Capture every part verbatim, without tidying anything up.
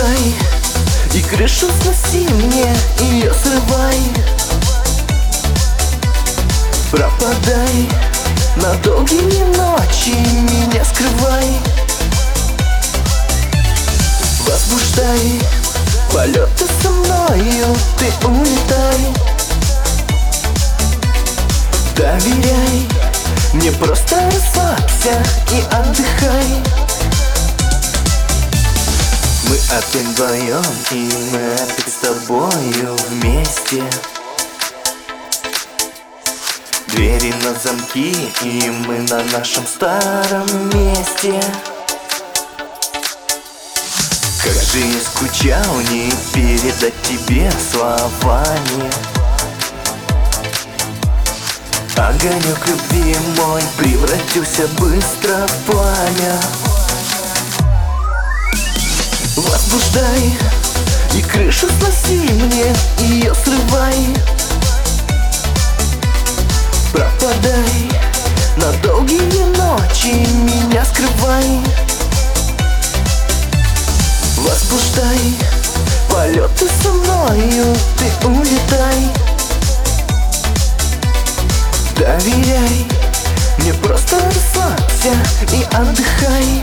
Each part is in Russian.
Возбуждай и крышу сноси мне, ее срывай. Пропадай на долгие ночи, меня скрывай. Возбуждай полеты со мною, ты улетай. Доверяй, мне просто расслабься и отдыхай. Мы опять вдвоем, и мы опять с тобою вместе. Двери на замки, и мы на нашем старом месте. Как же я скучал, не передать тебе словами. Огонек любви мой превратился быстро в пламя. Возбуждай и крышу сноси мне, ее срывай. Пропадай на долгие ночи, меня скрывай. Возбуждай полеты со мною, ты улетай. Доверяй, мне просто расслабься и отдыхай.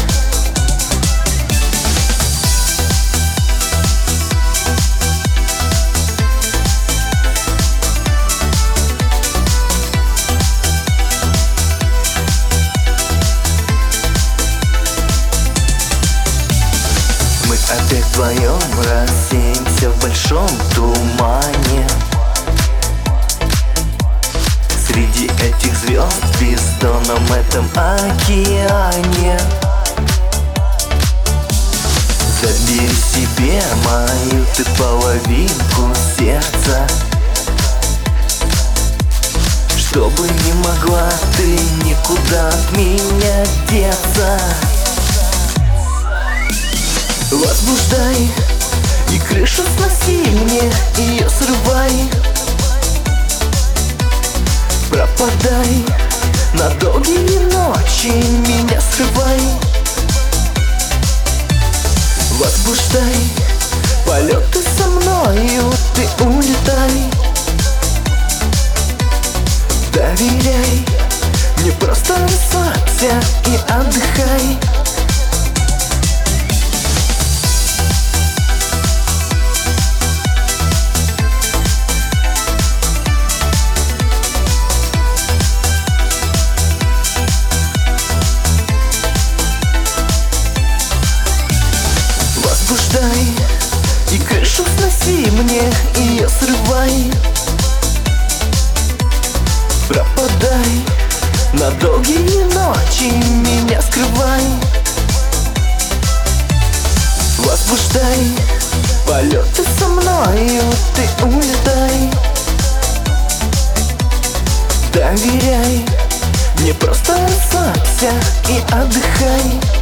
Мы опять вдвоем рассеемся в большом тумане. Среди этих звезд в бездонном этом океане. Забери себе мою ты половинку сердца, чтобы не могла ты никуда от меня деться. Возбуждай и крышу сноси мне, ее срывай. Пропадай на долгие ночи, меня скрывай. Возбуждай полеты со мною, ты улетай. Доверяй, мне просто расслабься и отдыхай. Возбуждай и крышу сноси мне, ее срывай. Пропадай на долгие ночи, меня скрывай. Возбуждай полеты со мною, ты улетай. Доверяй, мне просто расслабься и отдыхай.